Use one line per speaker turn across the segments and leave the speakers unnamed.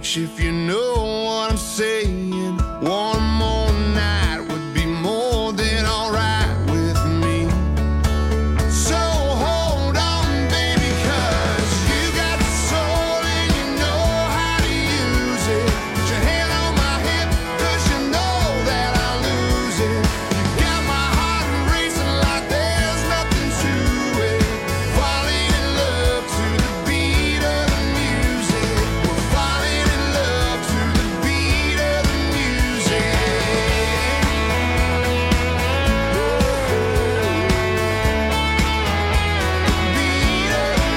beach, if you know what I'm saying. One more night would be more than alright with me. So hold on, baby, 'cause you got the soul and you know how to use it. Put your hand on my hip, 'cause you know that I'll lose it. You got my heart racing like there's nothing to it. Falling in love to the beat of the music. We're falling in love to the beat of the music. Beat of the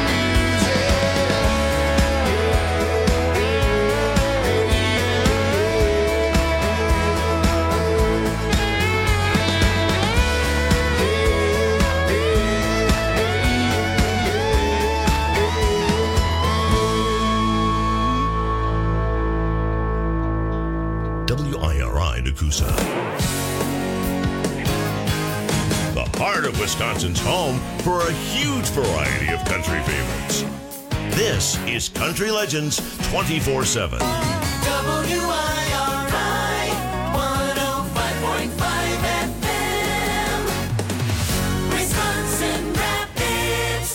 WIRI Nakusa. The heart of Wisconsin's home for a huge variety of country favorites. This is Country Legends 24/7.
WIRI 105.5 FM, Wisconsin Rapids.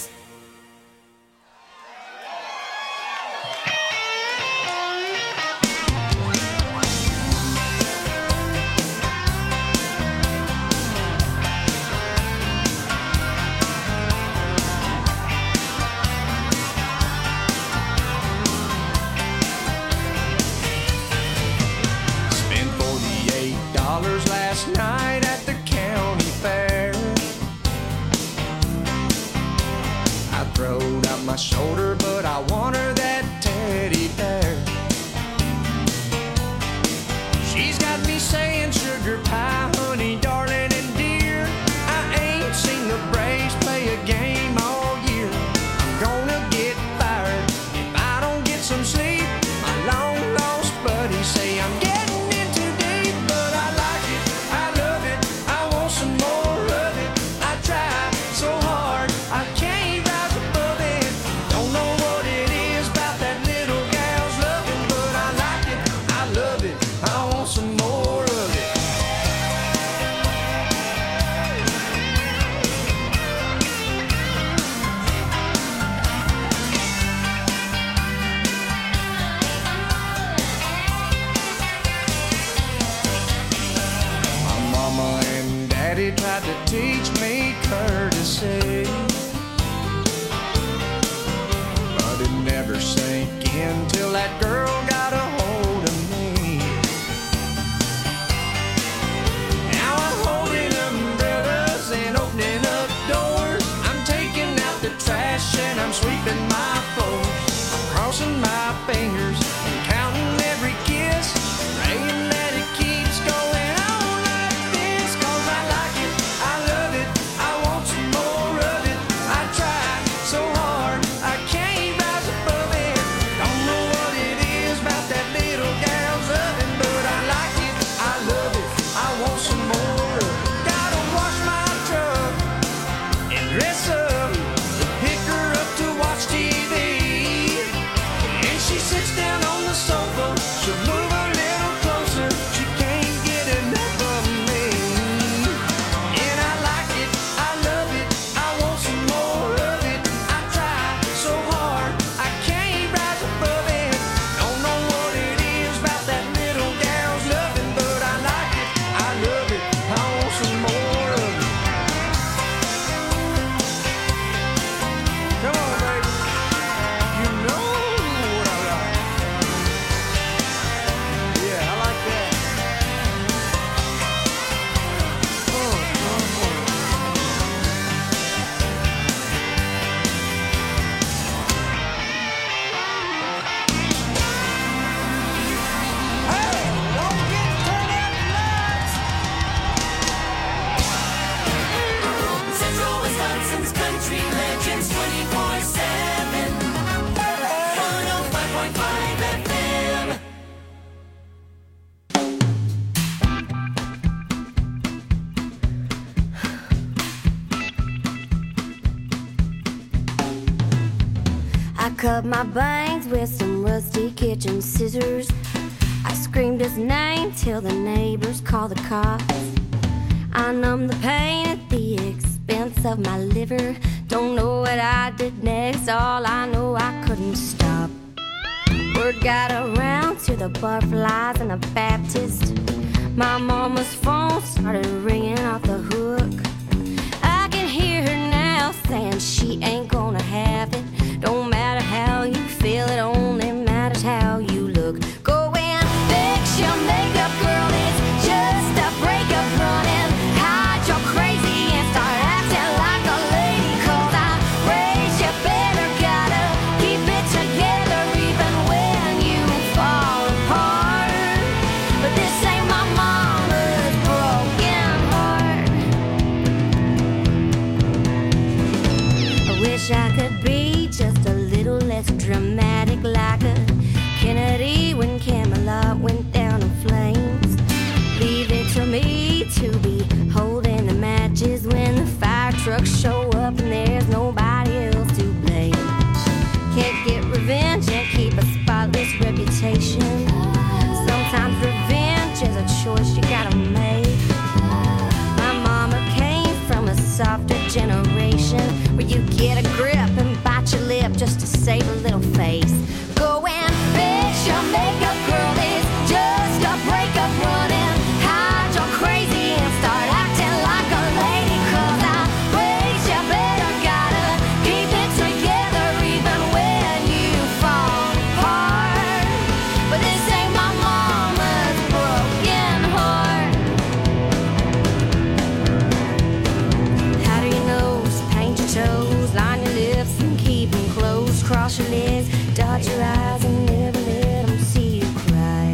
Spent $48 last night at the county fair. I throwed out my shoulder, but I want her that teddy bear. She's got me saying sugar pie, honey, darling, and dear. I ain't seen the Braves play a game all year. I'm gonna get fired if I don't get some sleep. My long lost buddies say I'm getting in too deep, but I like it, I love it, I want some more of it. I try so hard, I can't rise above it. Don't know what it is about that little gal's loving, but I like it, I love it, I want some more of it. My mama and daddy tried to teach me courtesy, but it never sank in till that girl got a hold of me. Now I'm holding umbrellas and opening up doors. I'm taking out the trash and I'm sweeping my floors. I'm crossing my fingers and counting every kiss, praying that it keeps going on like this. 'Cause I like it, I love it, I want some more of it. I try so hard, I can't rise above it. Don't know what it is about that little gal's loving, but I like it, I love it, I want some more of it. Gotta wash my truck and dress up, pick her up to watch TV.
I cut my bangs with some rusty kitchen scissors. I screamed his name till the neighbors called the cops. I numbed the pain at the expense of my liver. Don't know what I did next, all I know I couldn't stop. Word got around to the Butterflies and the Baptist. My mama's phone started ringing off the hook. I can hear her now saying she ain't gonna have it. Don't matter how you feel, it only matters how you look. Go and fix your makeup, girl, it's just a breakup. Running, hide your crazy and start acting like a lady. 'Cause I raised you better, gotta keep it together even when you fall apart. But this ain't my mama's broken heart. I wish I could be just a little less dramatic, like a Kennedy when Camelot went down in flames. Leave it to me to be holding the matches when the fire trucks show up and there's nobody else to blame. Can't get revenge and keep a spotless reputation. Sometimes revenge is a choice you gotta make. My mama came from a softer generation where you get a grip and bite your lip just to save a little face. Go and fix your makeup, girl, it's just a breakup. Running, hide your crazy and start acting like a lady. 'Cause I raised you better, gotta keep it together even when you fall apart. But this ain't my mama's broken heart. How do you know? Just paint your toes, line your lips and keep them closed. Cross your legs, dot your eyes and never let them see you cry.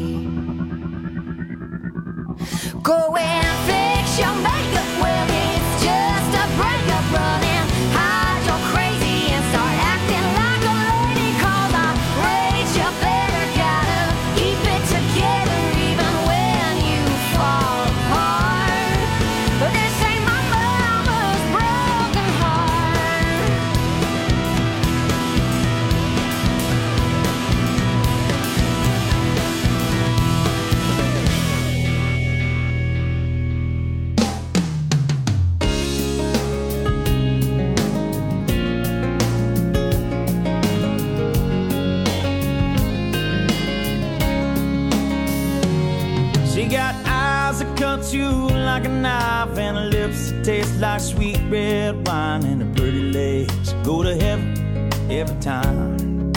Go and fix your makeup, well, it's just a breakup. Running, hide your crazy and start acting like a lady. 'Cause I raised you better, gotta keep it together even when you fall apart. But this ain't my mama's broken heart.
She got eyes that cut you like a knife and her lips that taste like sweet red wine and her pretty legs go to heaven every time.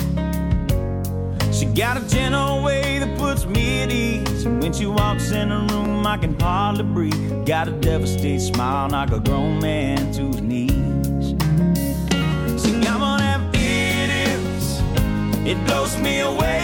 She got a gentle way that puts me at ease, and when she walks in the room I can hardly breathe. Got a devastated smile, knock a grown man to his knees. She got one of them idiots, it blows me away.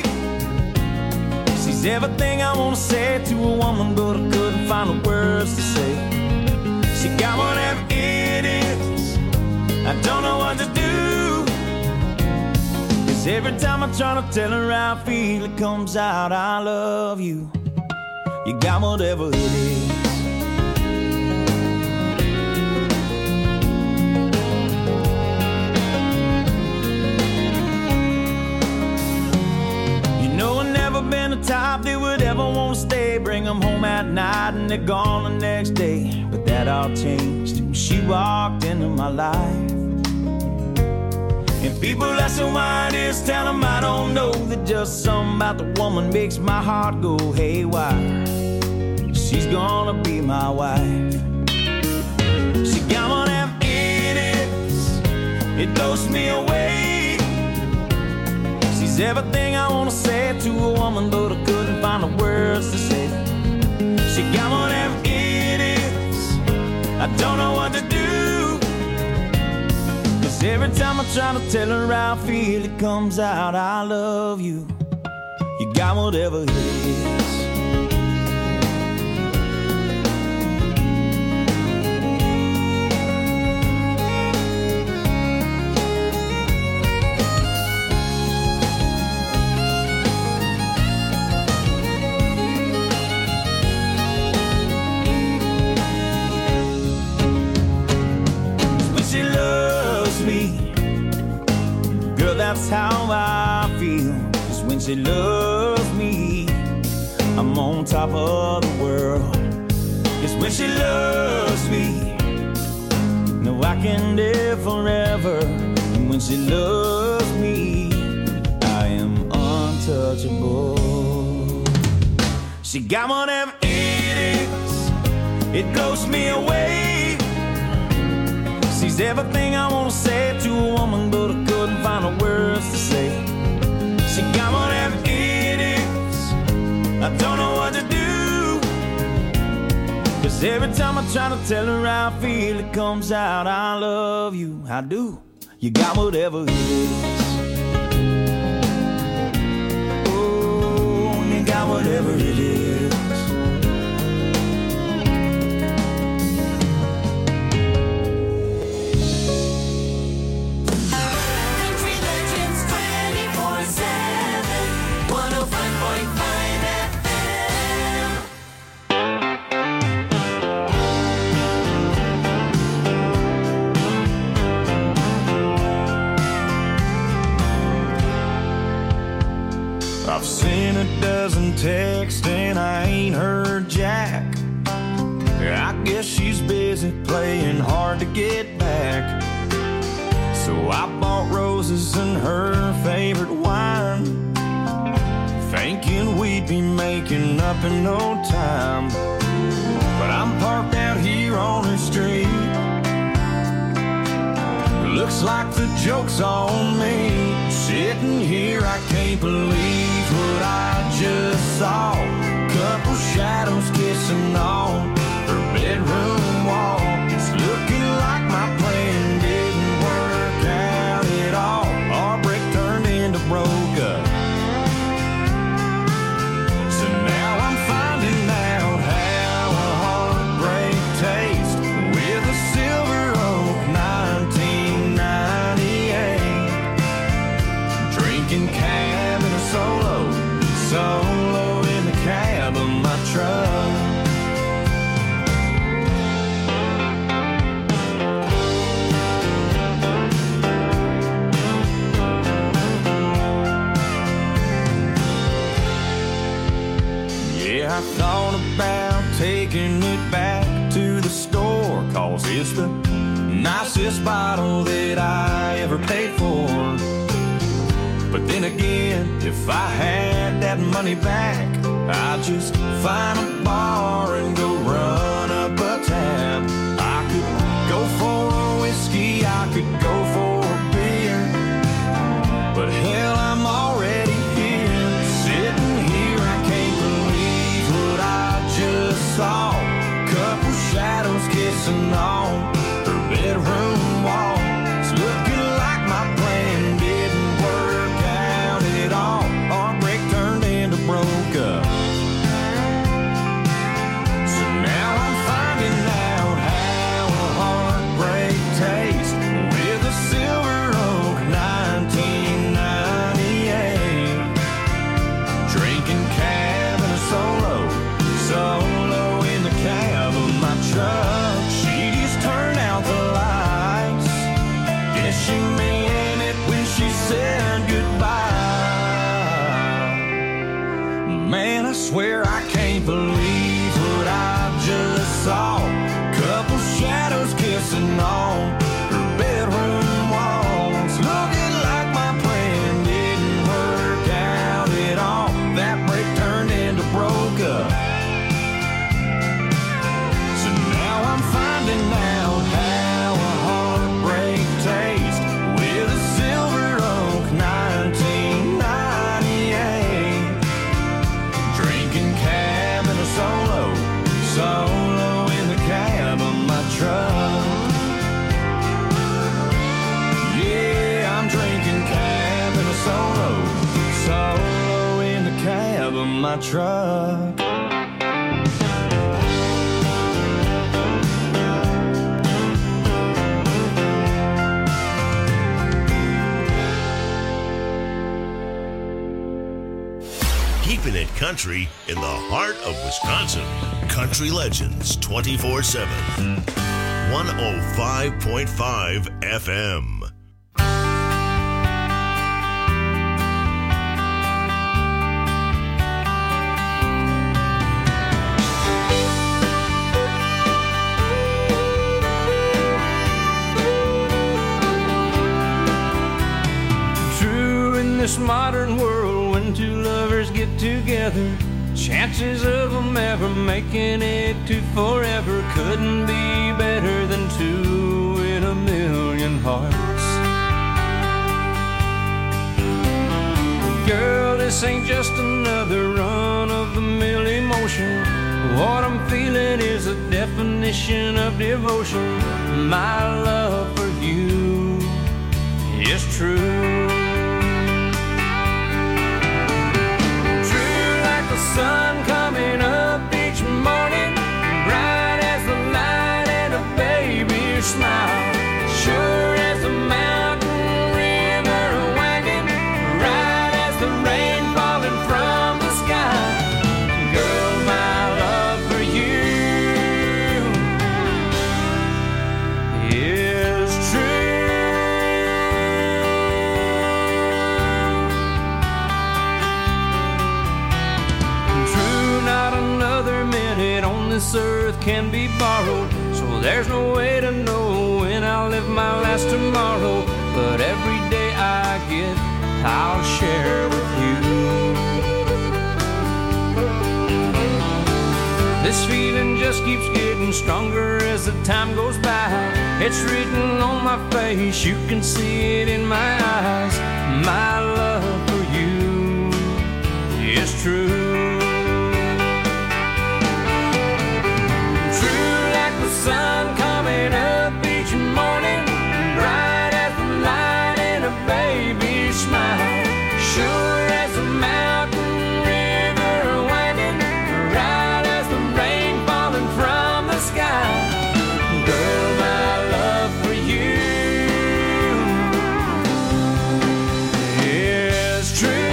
She's everything I wanna say to a woman, but I couldn't find the words to say. She got one of them idiots, I don't know what to do. 'Cause every time I try to tell her how I feel, it comes out, I love you. You got whatever it is. Been the type that would ever want to stay, bring them home at night and they're gone the next day. But that all changed when she walked into my life. And people ask her why it is, tell them I don't know, that just something about the woman makes my heart go haywire. She's gonna be my wife. She got one of them idiots, it blows me away. She's everything I wanna say to a woman, but I couldn't find the words to say. She got one of them idiots, I don't know what to do. 'Cause every time I try to tell her how I feel, it comes out, I love you. You got whatever it is. that's how I feel. 'Cause when she loves me, I'm on top of the world. 'Cause when she loves me, no, I can live forever. And when she loves me, I am untouchable. She got whatever it is, it blows me away. She's everything I want to say to a woman, but I couldn't find the words to say. She got whatever it is, I don't know what to do. 'Cause every time I try to tell her how I feel, it comes out, I love you, I do. You got whatever it is. Oh, you got whatever it is.
Country Legends 24/7, 105.5 FM.
I've seen a dozen texts and I ain't heard jack. I guess she's busy playing hard to get back. So I bought roses and her favorite wine, thinking we'd be making up in no time. But I'm parked out here on her street. Looks like the joke's on me. Sitting here, I can't believe what I just saw. Couple shadows kissing on her bedroom wall. It's looking like my plan didn't work out at all. Our break turned into broke up. So now I'm finding out how a heartbreak tastes with a Silver Oak 1998. Drinking cab in a solo in the cab of my truck. Yeah, I thought about taking it back to the store, 'cause it's the nicest bottle that I ever paid for. But then again, if I had that money back, I'd just find a bar and go run up a tab. I could go for a whiskey, I could go for a beer, but hell, I'm already here. Sitting here, I can't believe what I just saw. Couple shadows kissing on her bedroom wall. It's looking like my plan didn't work out at all. Our break turned into broke up. So now I'm finding out how a heartbreak tastes with a Silver Oak 1998. Drinking cab and a solo in the cab of my truck. She just turned out the lights. Guess she meant it when she said goodbye. Man, I swear I can't believe what I just saw. Couple shadows kissing on her bedroom walls. Looking like my plan didn't work out at all. That break turned into broke up. So now I'm finding out how a heartbreak tastes with a Silver Oak 1998. Drinking cab and a solo in the cab of my truck. Yeah, I'm drinking cab and a solo in the cab of my truck.
Keeping it country in the heart of Wisconsin. Country Legends 24/7. 105.5 FM.
this modern world, when two lovers get together, chances of them ever making it to forever couldn't be better than two in a million hearts. Girl, this ain't just another run-of-the-mill emotion. What I'm feeling is a definition of devotion. My love for you is true. True like the sun coming up each morning, bright as the light and a baby's smile, sure as the mountain river winding, right as the rain falling from the sky. Girl, my love for you is true. True, not another minute on this earth can be borrowed, so there's no way to know when I'll live my last tomorrow. But every day I get, I'll share with you. This feeling just keeps getting stronger as the time goes by. It's written on my face, you can see it in my eyes. My love for you is true. True like the sun coming up each morning, bright as the light in a baby's smile, sure as the mountain river winding, right as the rain falling from the sky. Girl, my love for you is true.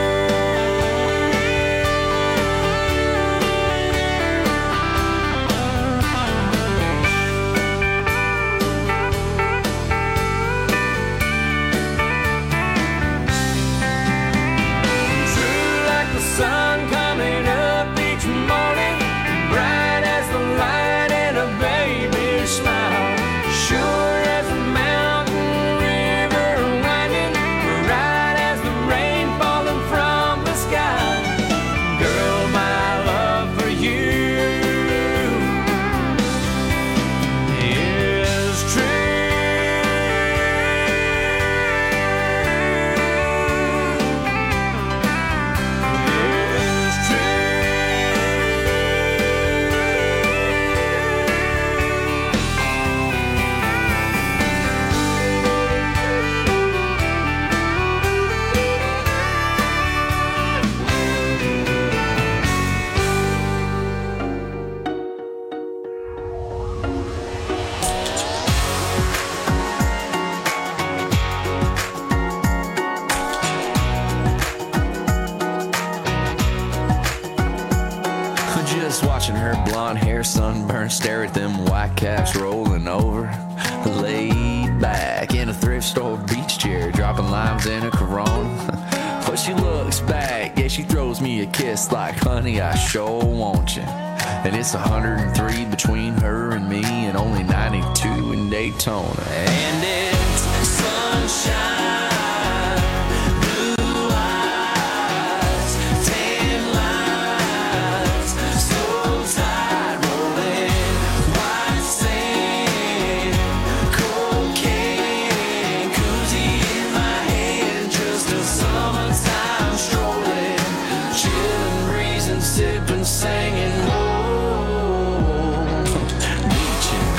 True like the sun coming up each morning, bright as the light in a baby's smile, sure as the mountain river winding, right as the rain falling from the sky. Girl, my love for you is true. Is true.
Just watching her blonde hair sunburn, stare at them white caps rolling over, laid back in a thrift store beach chair, dropping limes in a Corona. But she looks back, yeah, she throws me a kiss like, honey, I sure want you. And it's 103 between her and me, and only 92 in Daytona. And it's sunshine, blue eyes, tan lines, soul tide rolling, white sand, cocaine, koozie in my hand, just a summertime strolling, chilling, breezing, sipping, singing, whoa, beaching.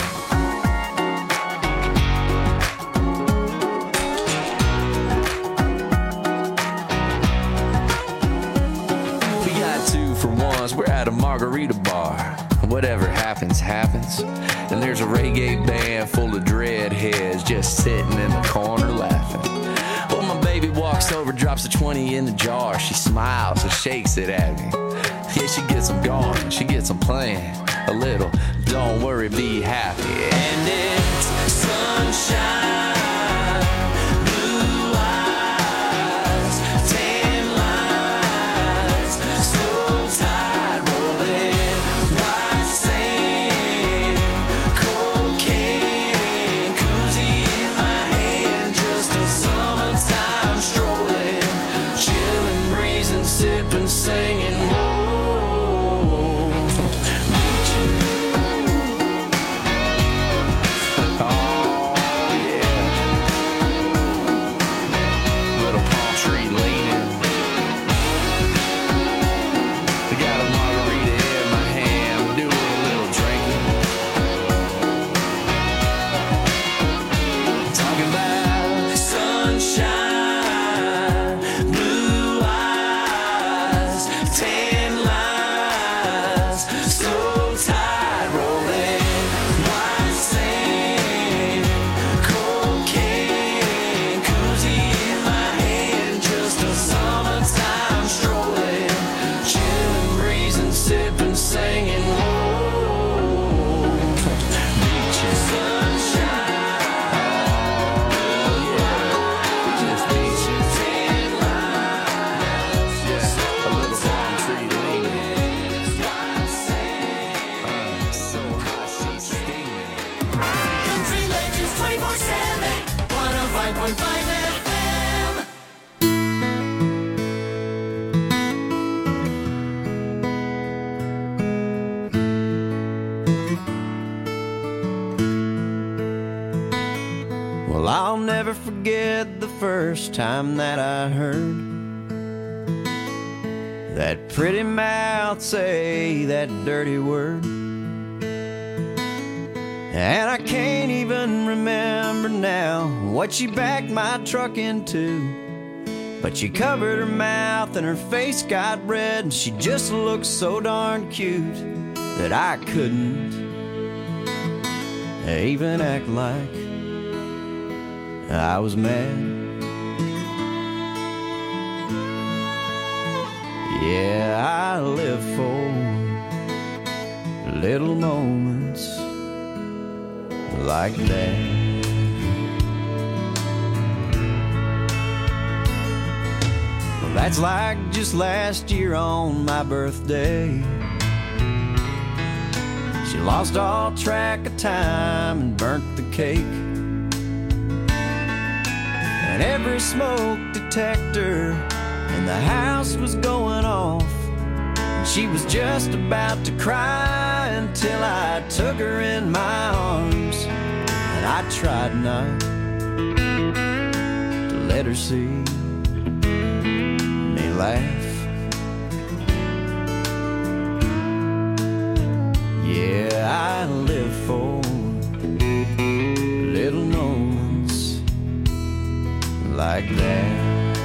We got two for ones, we're at a margarita bar. Whatever happens, happens. And there's a reggae band full of dreadheads just sitting in the corner laughing. Well, my baby walks over, drops a 20 in the jar. She smiles and shakes it at me. Yeah, she gets them going, she gets them playing a little. Don't worry, be happy. And it's sunshine, blue eyes, tan lines, soul tide rolling, white sand, cocaine, koozie in my hand, just a summertime strolling,
FM.
Well, I'll never forget the first time that I heard that pretty mouth say that dirty word. And I can't even remember now what she backed my truck into, but she covered her mouth and her face got red, and she just looked so darn cute that I couldn't even act like I was mad. Yeah, I live for little moments like that. Well, that's like just last year on my birthday. She lost all track of time and burnt the cake. And every smoke detector in the house was going off, and she was just about to cry until I took her in my arms, and I tried not to let her see me laugh. Yeah, I live for little moments like that.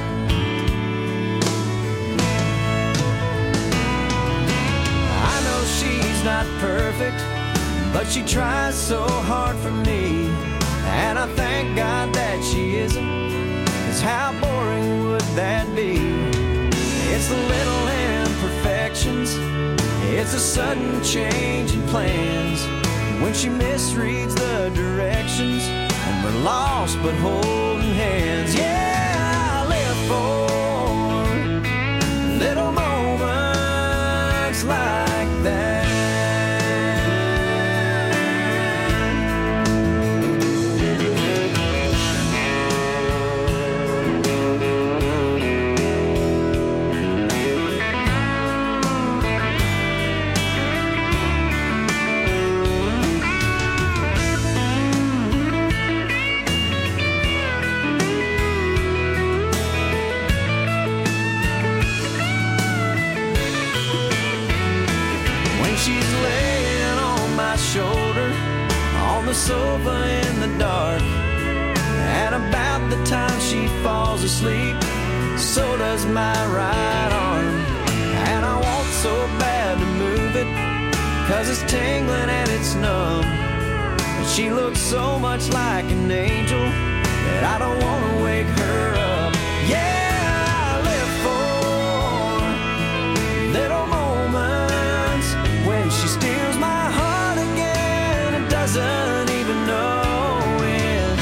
She's not perfect, but she tries so hard for me, and I thank God that she isn't, 'cause how boring would that be? It's the little imperfections, it's a sudden change in plans, when she misreads the directions, and we're lost but holding hands. Yeah, I live for little moments like that. Sofa in the dark, and about the time she falls asleep, so does my right arm. And I want so bad to move it, 'cause it's tingling and it's numb, but she looks so much like an angel that I don't want to wake her up. Yeah, I live for little moments when she steals my heart again and doesn't even know it.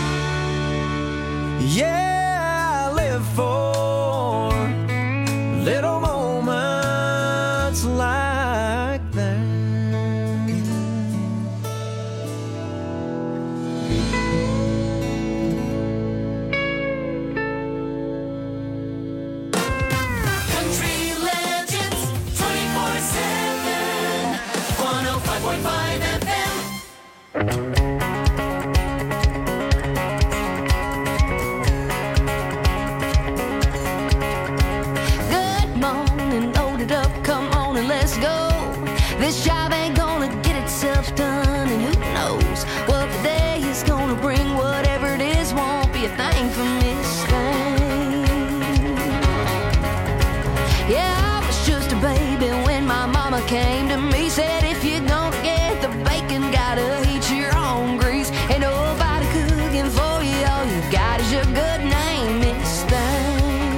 Yeah, I live for little moments like that.
Country Legends 24/7, 105.5 FM.
Good morning, load it up, come on and let's go. This job ain't gonna get itself done, and who knows what the day is gonna bring. Whatever it is won't be a thing for Miss Thing. Yeah, I was just a baby when my mama came to me, said if you're gonna get the bacon, gotta heat your own grease. Ain't nobody cooking for you, all you got is your good name, Miss Thing.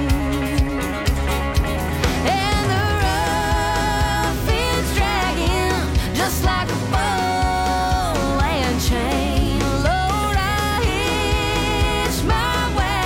And the rough is dragging just like a ball and chain. Lord, I hitch my wagon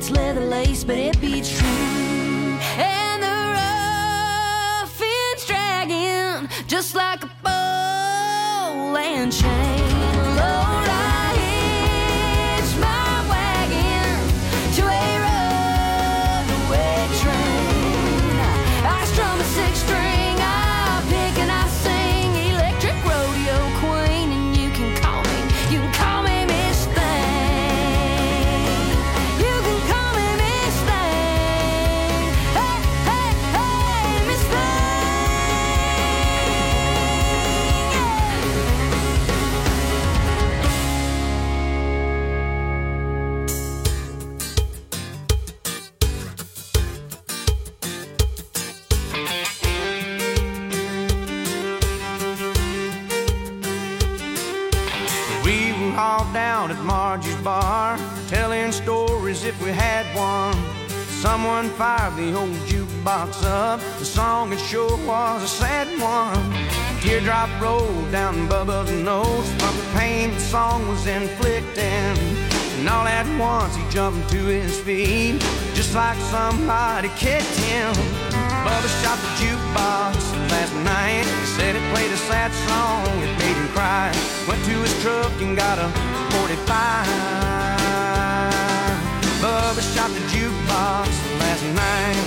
it's leather lace, but it beats true. And the rough ends dragging just like a ball and chain. Lord, I hitch my wagon to a runaway train. I strum a six-string, I pick and I sing, electric rodeo queen, and you can call me Miss Thing. You can call me Miss Thing. Hey, hey, hey, Miss Thing.
We were all down at Margie's bar, telling stories if we had one. Someone fired the old jukebox up. The song it sure was a sad one. Teardrop rolled down Bubba's nose from the pain the song was inflicting. And all at once he jumped to his feet, just like somebody kicked him. Bubba shot the jukebox last night. He said it played a sad song, it made him cry. Went to his truck and got a 45. Bubba shot the jukebox last night.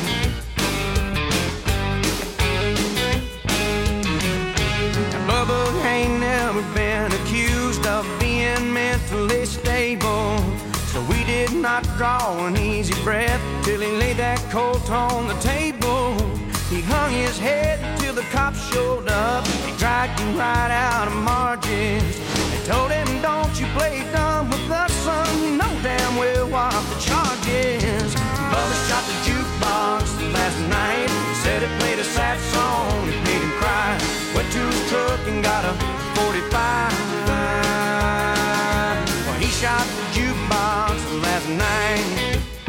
Now, Bubba ain't never been accused of being mentally stable, so we did not draw an easy breath till he laid that colt on the table. He hung his head till the cops showed up. He dragged him right out of Margie's. They told him, don't you play dumb with us, son. You know damn well what the charge is. Bubba shot the jukebox last night. Said it played a sad song, it made him cry. Went to his truck and got a 45. Well, he shot the jukebox last night.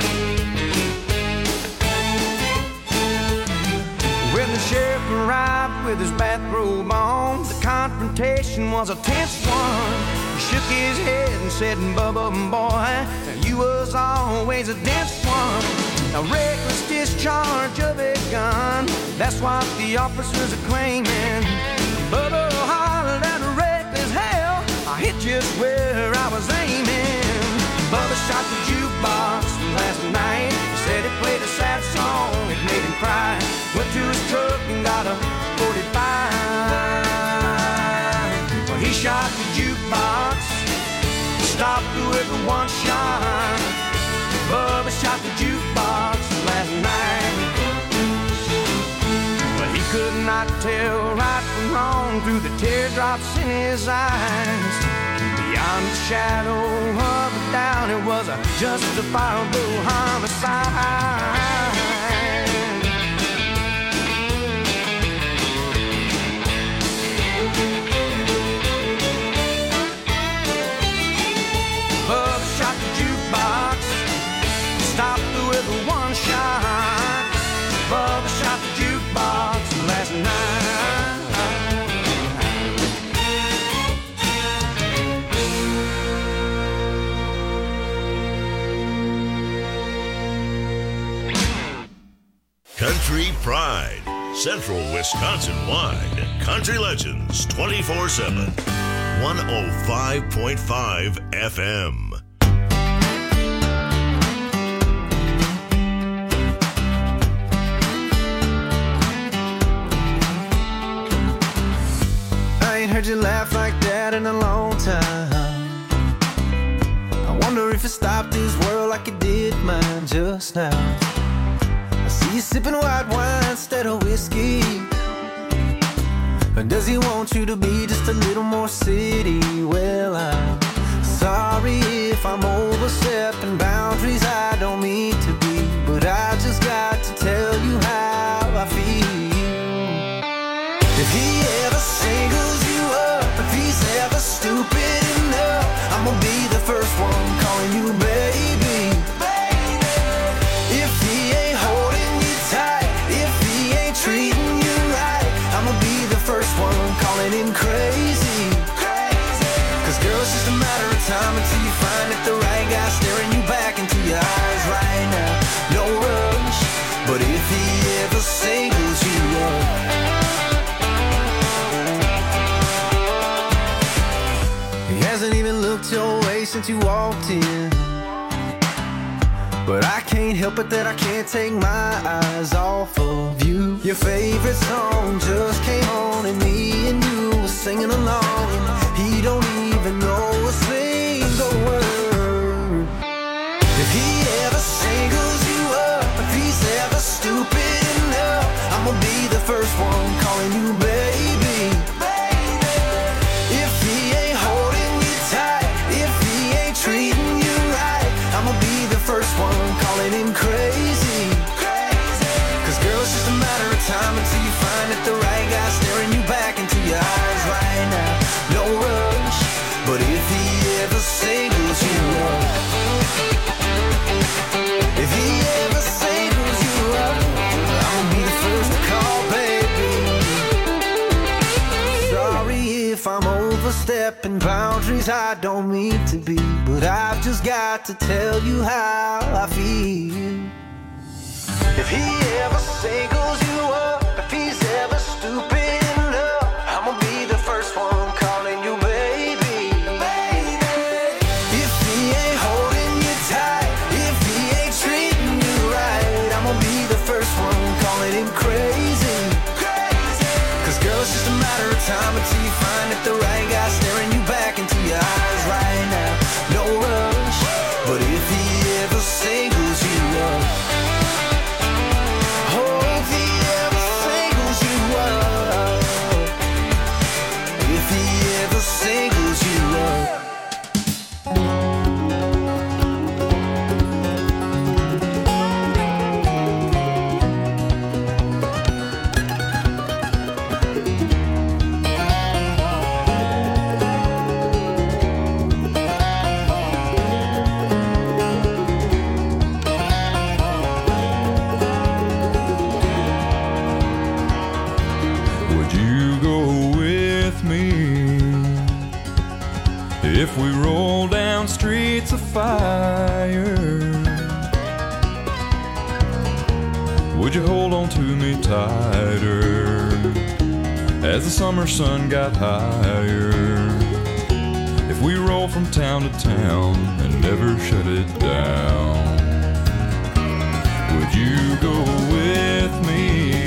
When the sheriff arrived with his bathrobe on, the confrontation was a tense one. He shook his head and said, Bubba, boy, you was always a dense one. A reckless discharge of a gun, that's what the officers are claiming. Bubba hollered at a reckless hell, I hit just where I was aiming. Bubba shot the jukebox last night. He said it played a sad song, it made him cry. Went to his truck and got a 45. Well, he shot the jukebox, stopped with one shot. Bubba shot the jukebox last night. Well, he could not tell right from wrong through the teardrops in his eyes. Beyond the shadow of a doubt, it was a justifiable homicide. Bubba shot the jukebox, stopped with one shot. Bubba shot the jukebox last night.
Country Pride, Central Wisconsin-wide. Country Legends 24/7. 105.5 FM.
I ain't heard you laugh like that in a long time. I wonder if it stopped this world like it did mine just now. I see you sipping white wine instead of whiskey. Or does he want you to be just a little more city? Well, I'm sorry if I'm overstepping boundaries I don't mean to be, but I just got to tell you how I feel. If he ever singles you up, if he's ever stupid enough, I'm gonna be the first one calling you baby. If he ain't holding you tight, if he ain't treating you right, I'm gonna be the first one calling him crazy. Cause girl, it's just a matter of time until you find that the right guy staring you back into your
moment you walked in. But I can't help it that I can't take my eyes off of you. Your favorite song just came on and me and you were singing along. He don't even know a single word. If he ever singles you up, if he's ever stupid enough, I'ma be the first one calling you baby. If he ain't holding you tight, if he ain't treating you right, I'ma be the first one calling him crazy. Cause girl, it's just a matter of time until you find that the right guy staring you back into your eyes right now. No rush, but if he ever singles you up, if he ever singles you up, I'ma be the first to call, baby. Sorry if I'm overstepping boundaries I don't mean to be, but I've just got to tell you how I feel. If he ever singles you up, if he's ever stupid enough, I'ma be the first one calling you baby. If he ain't holding you tight, if he ain't treating you right, I'ma be the first one calling him crazy. Cause girl, it's just a matter of time until you find that the right guy staring you back into your eyes right now. No rush, but if he ever singles you up, oh, if he ever singles you up, if he ever singles you up.
Would you go with me if we roll down streets of fire? Would you hold on to me tighter as the summer sun got higher? If we roll from town to town and never shut it down, would you go with me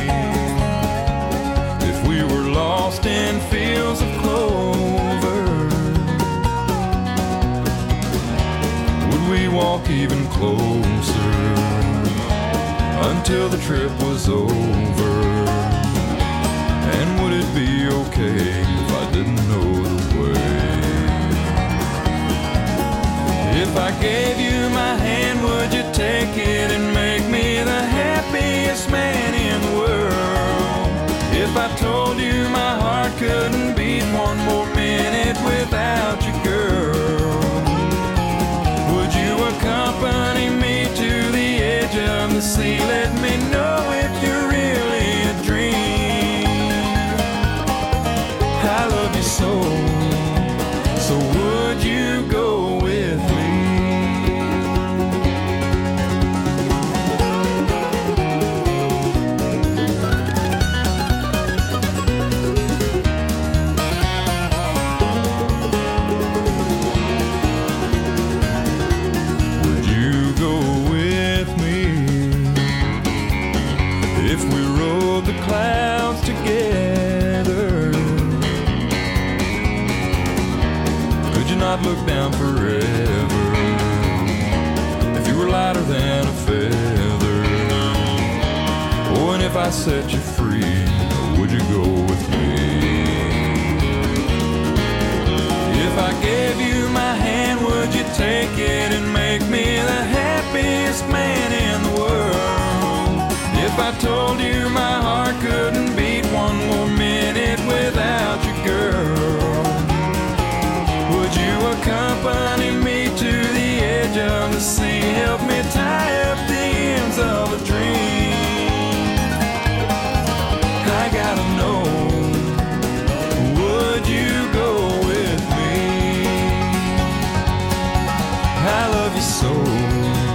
if we were lost in fields of clover? Would we walk even closer until the trip was over? And would it be okay if I didn't know the way? If I gave you my hand, would you take it and make me the happiest man in the world? If I told you my heart couldn't beat one more minute without you, girl, would you accompany me to the edge of the sea? Let me know if you're really a dream. I love you so, so would you go with me? Would you go with me if we rode the clouds together? Could you not look down forever if you were lighter than a feather? Oh, and if I set you free, would you go with me? If I gave you my hand, would you take it and make me the happiest man in the world? If I told you my heart couldn't beat one more minute without you, girl, would you accompany me to the edge of the sea? Help me tie up the ends of a dream. I gotta know, would you go with me? I love you so.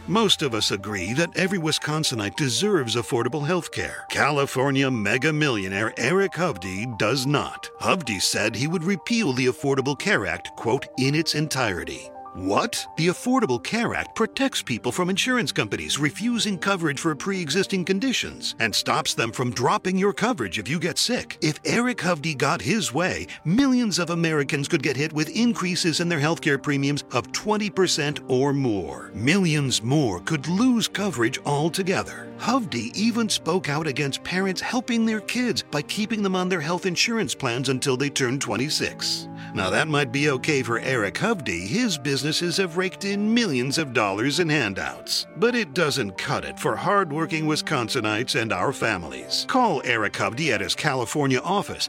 Most of us agree that every Wisconsinite deserves affordable health care. California mega millionaire Eric Hovde does not. Hovde said he would repeal the Affordable Care Act, quote, in its entirety. What? The Affordable Care Act protects people from insurance companies refusing coverage for pre-existing conditions and stops them from dropping your coverage if you get sick. If Eric Hovde got his way, millions of Americans could get hit with increases in their healthcare premiums of 20% or more. Millions more could lose coverage altogether. Hovde even spoke out against parents helping their kids by keeping them on their health insurance plans until they turn 26. Now that might be okay for Eric Hovde. His businesses have raked in millions of dollars in handouts. But it doesn't cut it for hardworking Wisconsinites and our families. Call Eric Hovde at his California office,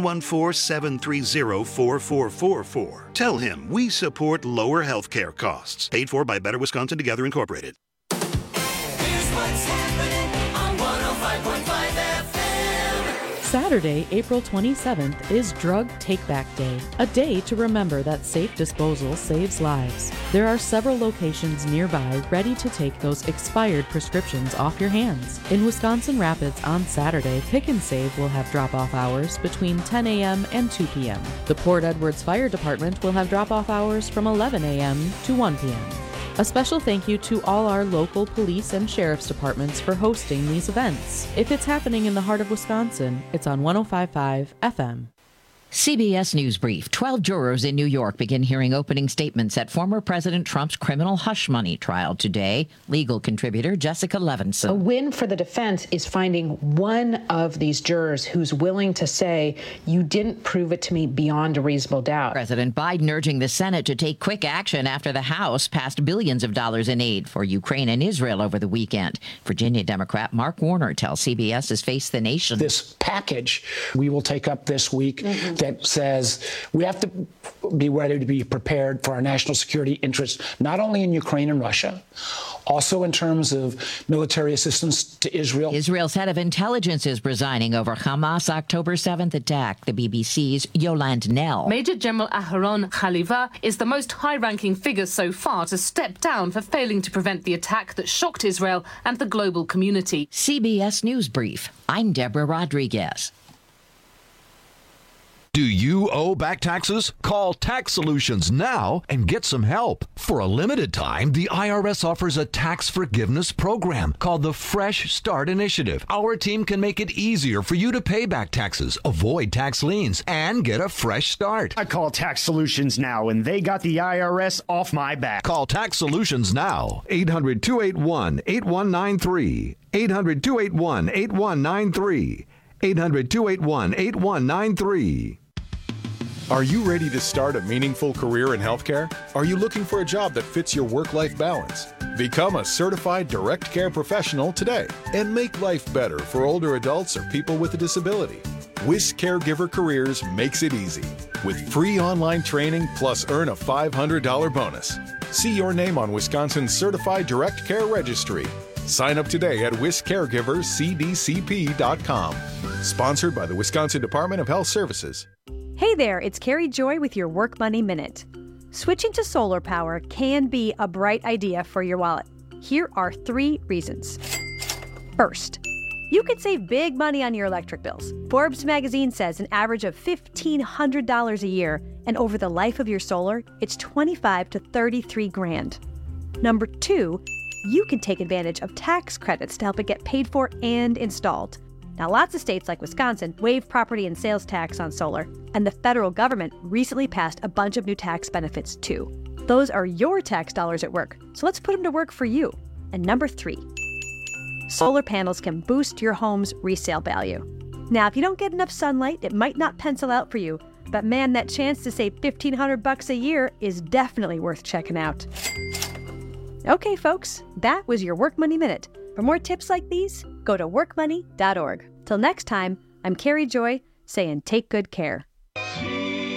714-730-4444. Tell him we support lower health care costs. Paid for by Better Wisconsin Together Incorporated.
Here's what's happening on 105.5 FM.
Saturday, April 27th is Drug Takeback Day, a day to remember that safe disposal saves lives. There are several locations nearby ready to take those expired prescriptions off your hands. In Wisconsin Rapids on Saturday, Pick and Save will have drop-off hours between 10 a.m. and 2 p.m. The Port Edwards Fire Department will have drop-off hours from 11 a.m. to 1 p.m. A special thank you to all our local police and sheriff's departments for hosting these events. If it's happening in the heart of Wisconsin, it's on 105.5 FM.
CBS News Brief. 12 jurors in New York begin hearing opening statements at former President Trump's criminal hush money trial today. Legal contributor Jessica Levinson.
A win for the defense is finding one of these jurors who's willing to say, you didn't prove it to me beyond a reasonable doubt.
President Biden urging the Senate to take quick action after the House passed billions of dollars in aid for Ukraine and Israel over the weekend. Virginia Democrat Mark Warner tells CBS's Face the Nation.
This package we will take up this week that says we have to be ready to be prepared for our national security interests, not only in Ukraine and Russia, also in terms of military assistance to Israel.
Israel's head of intelligence is resigning over Hamas' October 7th attack. The BBC's Yolande Nell.
Major General Aharon Khalifa is the most high-ranking figure so far to step down for failing to prevent the attack that shocked Israel and the global community.
CBS News Brief. I'm Deborah Rodriguez.
Do you owe back taxes? Call Tax Solutions now and get some help. For a limited time, the IRS offers a tax forgiveness program called the Fresh Start Initiative. Our team can make it easier for you to pay back taxes, avoid tax liens, and get a fresh start.
I call Tax Solutions now, and they got the IRS off my back.
Call Tax Solutions now. 800-281-8193. 800-281-8193. 800-281-8193.
Are you ready to start a meaningful career in healthcare? Are you looking for a job that fits your work-life balance? Become a certified direct care professional today and make life better for older adults or people with a disability. WIS Caregiver Careers makes it easy with free online training plus earn a $500 bonus. See your name on Wisconsin's Certified Direct Care Registry. Sign up today at wiscaregivercdcp.com. Sponsored by the Wisconsin Department of Health Services.
Hey there, it's Carrie Joy with your Work Money Minute. Switching to solar power can be a bright idea for your wallet. Here are 3 reasons. First, you could save big money on your electric bills. Forbes magazine says an average of $1,500 a year, and over the life of your solar, it's $25 to $33,000. Number 2, you can take advantage of tax credits to help it get paid for and installed. Now, lots of states like Wisconsin waive property and sales tax on solar, and the federal government recently passed a bunch of new tax benefits too. Those are your tax dollars at work, so let's put them to work for you. And number 3, solar panels can boost your home's resale value. Now, if you don't get enough sunlight, it might not pencil out for you, but man, that chance to save $1,500 a year is definitely worth checking out. Okay, folks, that was your Work Money Minute. For more tips like these, go to workmoney.org. Till next time, I'm Carrie Joy saying take good care.
She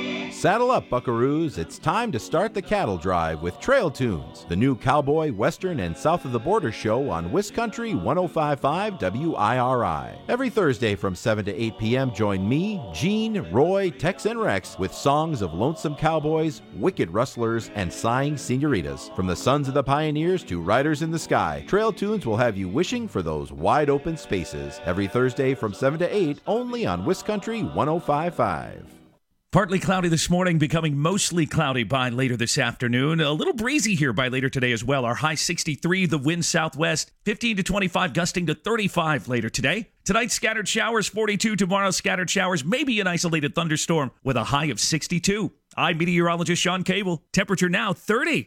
Saddle up, buckaroos. It's time to start the cattle drive with Trail Tunes, the new cowboy, western, and south of the border show on WisCountry 105.5 WIRI. Every Thursday from 7 to 8 p.m., join me, Gene, Roy, Tex, and Rex with songs of lonesome cowboys, wicked rustlers, and sighing senoritas. From the sons of the pioneers to riders in the sky, Trail Tunes will have you wishing for those wide open spaces. Every Thursday from 7 to 8, only on WisCountry 105.5.
Partly cloudy this morning, becoming mostly cloudy by later this afternoon. A little breezy here by later today as well. Our high 63, the wind southwest, 15 to 25, gusting to 35 later today. Tonight, scattered showers, 42. Tomorrow, scattered showers, maybe an isolated thunderstorm with a high of 62. I'm meteorologist Sean Cable. Temperature now 30.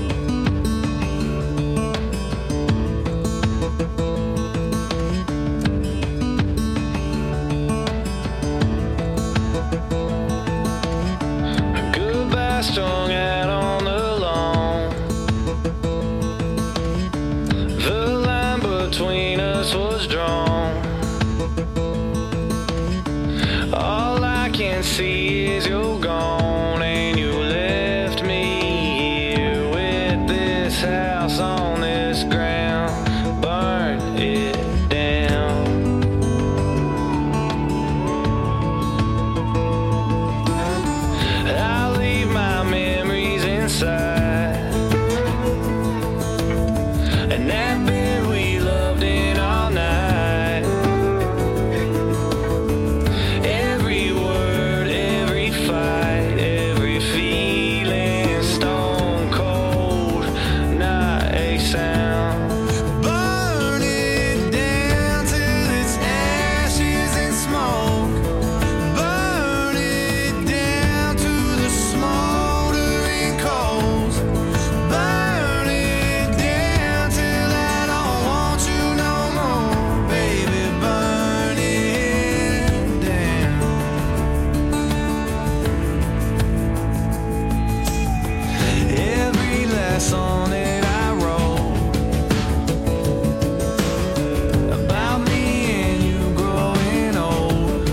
Strung out on the lawn. The line between us was drawn. All I can see is you're gone, and you left me here with this house on this ground. Burn it down. I'll leave my memories inside, and that bed we loved in all night. Every word, every fight, every feeling, stone cold, not a sound. Burn it down till it's ashes and smoke. Burn it down to the smoldering coals. Burn it down till I don't want you no more, baby. Burn it down. Every last song that I wrote about me and you growing old.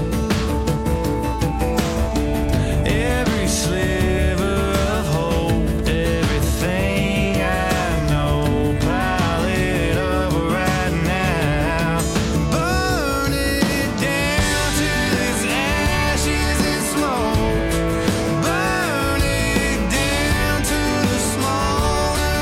Every sliver of hope, everything I know, pile it up right now. Burn it down till it's ashes and smoke. Burn it down to the smoldering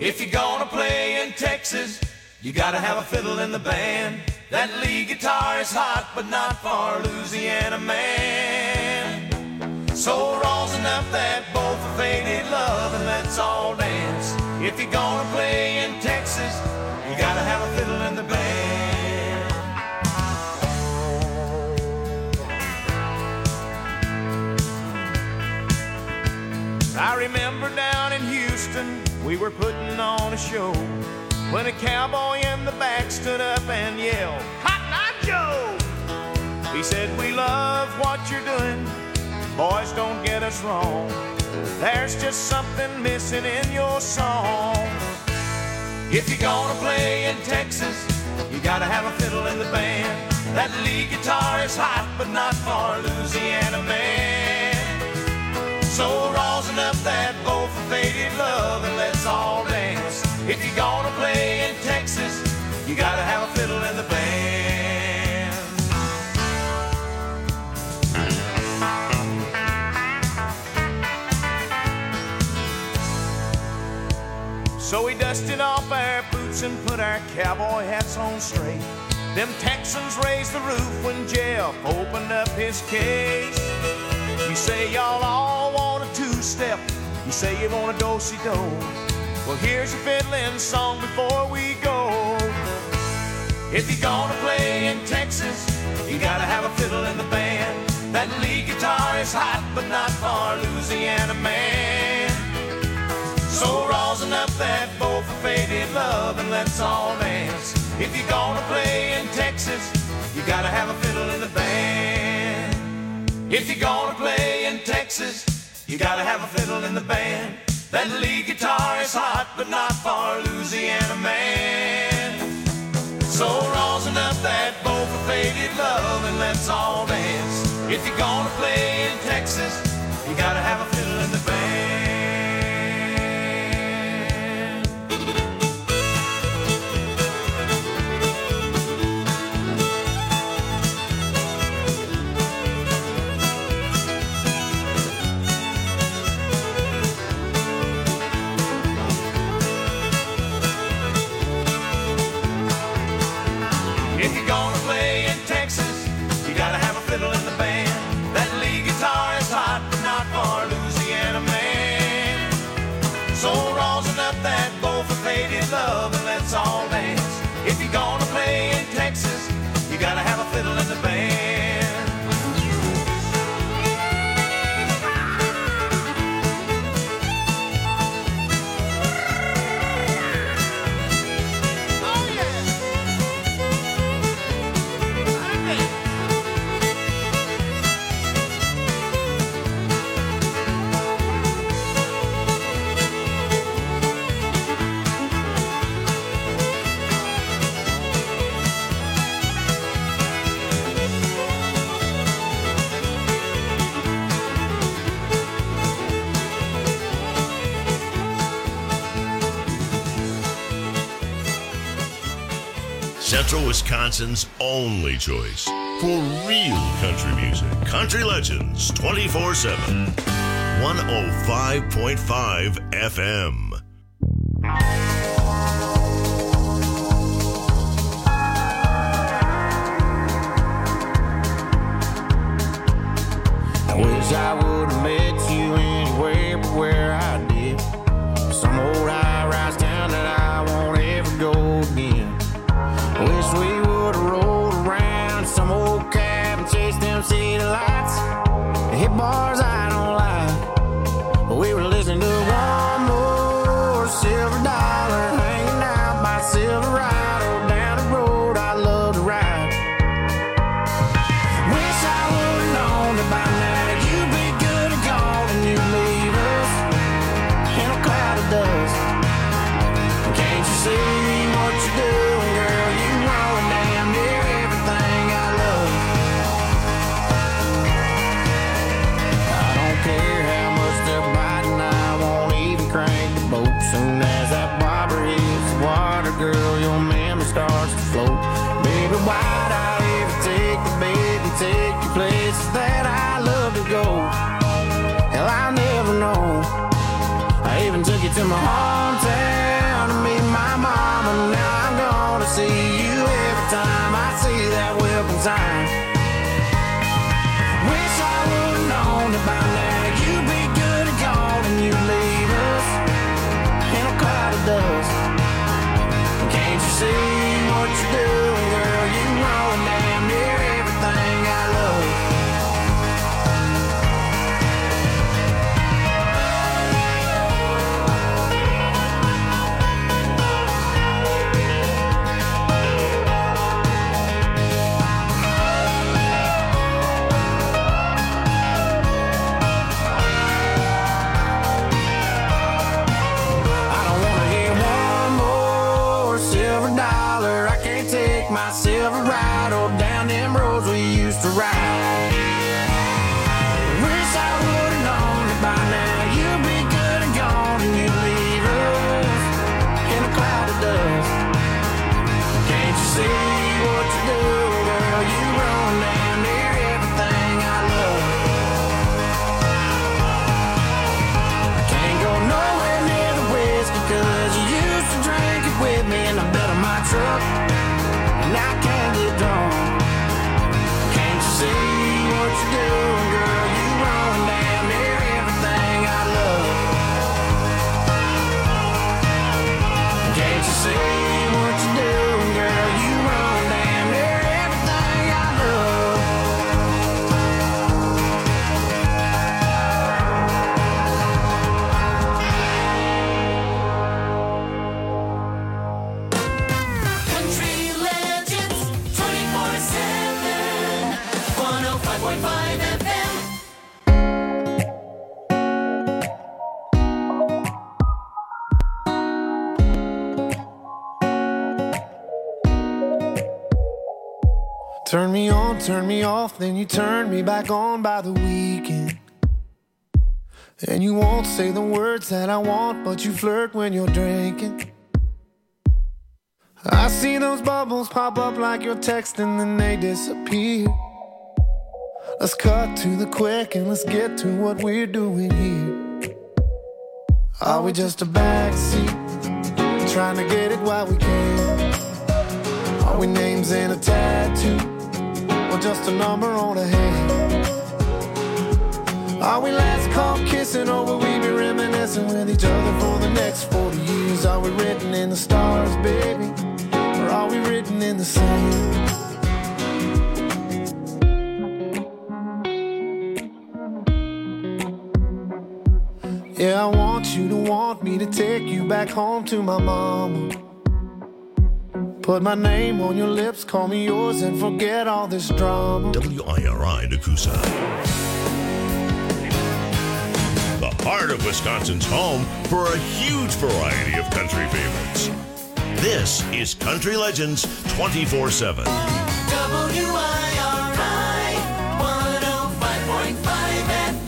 If you're gonna play in Texas, you gotta have a fiddle in the band. That lead guitar is hot, but not for Louisiana man. So rosin up that bowl for faded love and let's all dance. If you're gonna play in Texas, you gotta have a fiddle in the band. I remember down in Houston, we were putting on a show when a cowboy in the back stood up and yelled, "Cotton Eye Joe!" He said, "We love what you're doing, boys, don't get us wrong. There's just something missing in your song. If you're gonna play in Texas, you gotta have a fiddle in the band. That lead guitar is hot, but not for Louisiana man. So rosin up that bowl for faded love and let's all dance. If you're gonna play in Texas, you gotta have a fiddle in the band." So we dusted off our boots and put our cowboy hats on straight. Them Texans raised the roof when Jeff opened up his case. You say y'all all want a two-step, you say you want a do-si-do. Well, here's a fiddling song before we go. If you're gonna play in Texas, you gotta have a fiddle in the band. That lead guitar is hot, but not for Louisiana man. So rosin up that bowl for faded love and let's all dance. If you're gonna play in Texas, you gotta have a fiddle in the band. If you're gonna play in Texas, you gotta have a fiddle in the band. That lead guitar is hot, but not for Louisiana man. So rosin up that bowl for faded love and let's all dance. If you're gonna play in Texas, you gotta have a fiddle in the band. If you're gonna play in Texas, you gotta have a fiddle in the band. That lead guitar is hot, but not for Louisiana man. So rosin up that bowl for faded love and let's all dance. If you're gonna play in Texas, you gotta have a fiddle in the band.
Central Wisconsin's only choice for real country music. Country Legends 24/7. 105.5 FM.
I wish I would have met you anywhere but where I did. Some old high-rise town that I won't ever go again. I wish we would have rolled around some old cab and chased them city lights. Hit bars I don't like, but we were listening to one more
Turn me on, turn me off, then you turn me back on by the weekend. And you won't say the words that I want, but you flirt when you're drinking. I see those bubbles pop up like you're texting, then they disappear. Let's cut to the quick and let's get to what we're doing here. Are we just a backseat, trying to get it while we can? Are we names in a tattoo, or just a number on a hand? Are we last call kissing, or will we be reminiscing with each other for the next 40 years? Are we written in the stars, baby, or are we written in the sand? Yeah, I want you to want me to take you back home to my mama. Put my name on your lips, call me yours, and forget all this drama.
WIRI Nakusa. The heart of Wisconsin's home for a huge variety of country favorites. This is Country Legends 24/7.
WIRI 105.5 FM.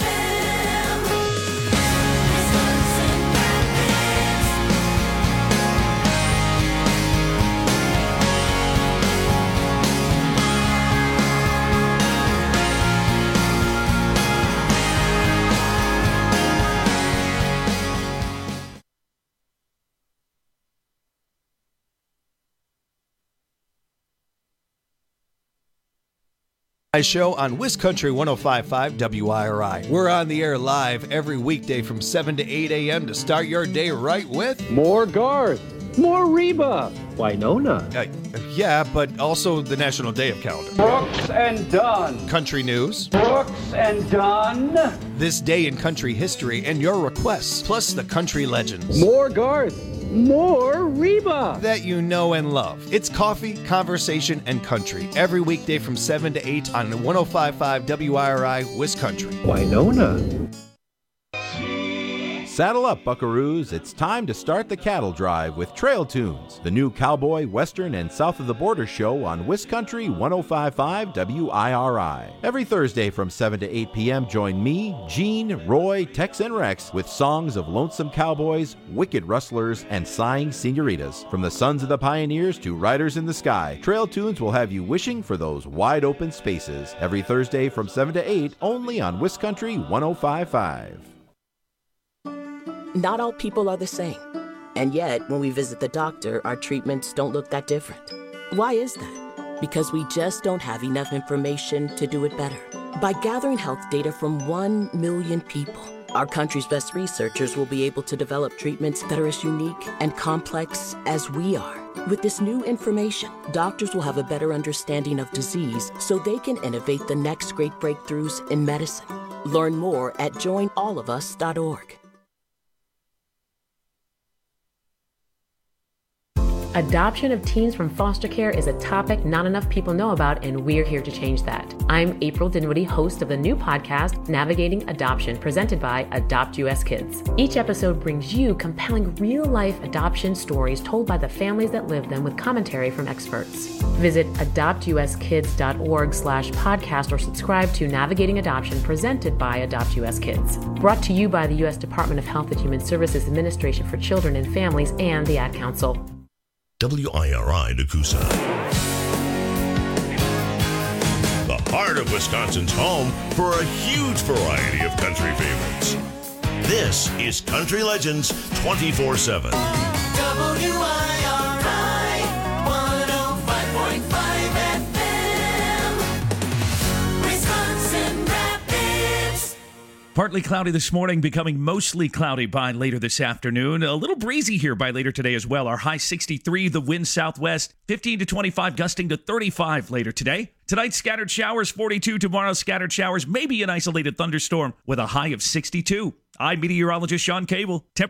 Show on WisCountry 105.5 WIRI. We're on the air live every weekday from 7 to 8 a.m. to start your day right with
more Garth, more Reba, Winona.
Yeah, but also the National Day of Calendar.
Brooks and Dunn.
Country news.
Brooks and Dunn.
This day in country history and your requests, plus the country legends.
More Garth. More Reba
that you know and love. It's coffee, conversation, and country every weekday from 7 to 8 on 105.5 WIRI WisCountry.
Winona.
Saddle up, buckaroos. It's time to start the cattle drive with Trail Tunes, the new cowboy, western, and south of the border show on WisCountry 105.5 WIRI. Every Thursday from 7 to 8 p.m., join me, Gene, Roy, Tex, and Rex with songs of lonesome cowboys, wicked rustlers, and sighing senoritas. From the sons of the pioneers to riders in the sky, Trail Tunes will have you wishing for those wide open spaces. Every Thursday from 7 to 8, only on WisCountry 105.5.
Not all people are the same. And yet, when we visit the doctor, our treatments don't look that different. Why is that? Because we just don't have enough information to do it better. By gathering health data from 1 million people, our country's best researchers will be able to develop treatments that are as unique and complex as we are. With this new information, doctors will have a better understanding of disease so they can innovate the next great breakthroughs in medicine. Learn more at joinallofus.org.
Adoption of teens from foster care is a topic not enough people know about, and we're here to change that. I'm April Dinwiddie, host of the new podcast, Navigating Adoption, presented by Adopt US Kids. Each episode brings you compelling real-life adoption stories told by the families that live them with commentary from experts. Visit adoptuskids.org/podcast or subscribe to Navigating Adoption, presented by Adopt US Kids. Brought to you by the U.S. Department of Health and Human Services Administration for Children and Families and the Ad Council.
WIRI Nakusa. The heart of Wisconsin's home for a huge variety of country favorites. This is Country Legends 24/7.
WIRI 105.5 FM. Wisconsin Rapids.
Partly cloudy this morning, becoming mostly cloudy by later this afternoon. A little breezy here by later today as well. Our high 63, the wind southwest, 15 to 25, gusting to 35 later today. Tonight, scattered showers, 42. Tomorrow, scattered showers, maybe an isolated thunderstorm with a high of 62. I'm meteorologist Sean Cable.